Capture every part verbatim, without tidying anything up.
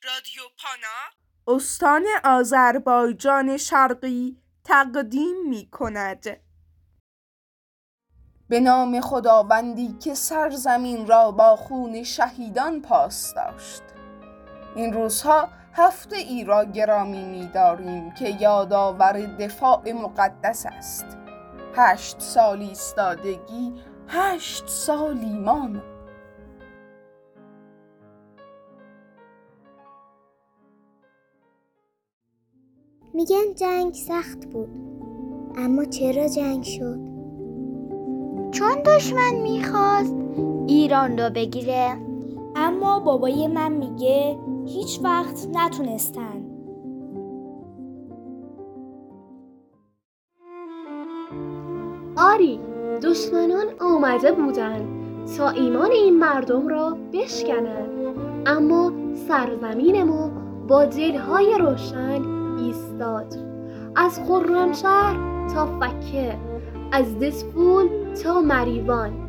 رادیو پانا استان آذربایجان شرقی تقدیم می کند. به نام خداوندی که سرزمین را با خون شهیدان پاس داشت. این روزها هفته ای را گرامی می داریم که یادآور دفاع مقدس است. هشت سال ایستادگی، هشت سال ایمان. میگن جنگ سخت بود، اما چرا جنگ شد؟ چون دشمن میخواست ایران رو بگیره. اما بابای من میگه هیچ وقت نتونستن. آری، دشمنان آمده بودند تا ایمان این مردم را بشکنند، اما سرزمین ما با دلهای روشن ایستاد. از خرمشهر تا فکه، از دسفول تا مریوان.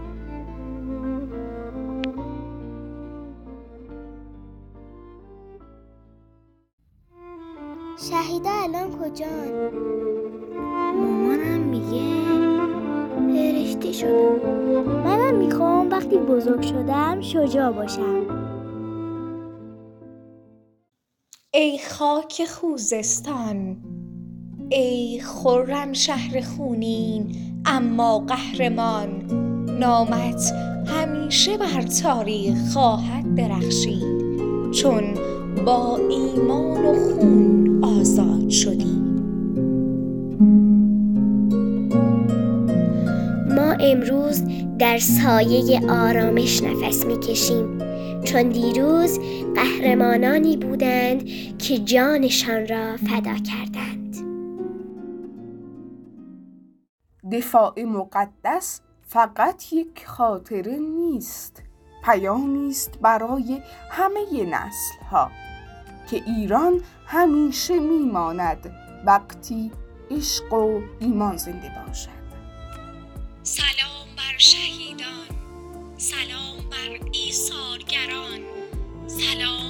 شهیدا الان کجان؟ مامانم میگه فرشته شدم. منم میخوام وقتی بزرگ شدم شجاع باشم. ای خاک خوزستان، ای خرم شهر خونین اما قهرمان، نامت همیشه بر تاریخ خواهد درخشید، چون با ایمان و خون آزاد شدی. ما امروز در سایه آرامش نفس میکشیم، چون دیروز قهرمانانی بودند که جانشان را فدا کردند. دفاع مقدس فقط یک خاطره نیست، پیامی است برای همه نسل‌ها که ایران همیشه میماند وقتی عشق و ایمان زنده باشد. سلام بر شهیدان، سلام بر ایثارگران، سلام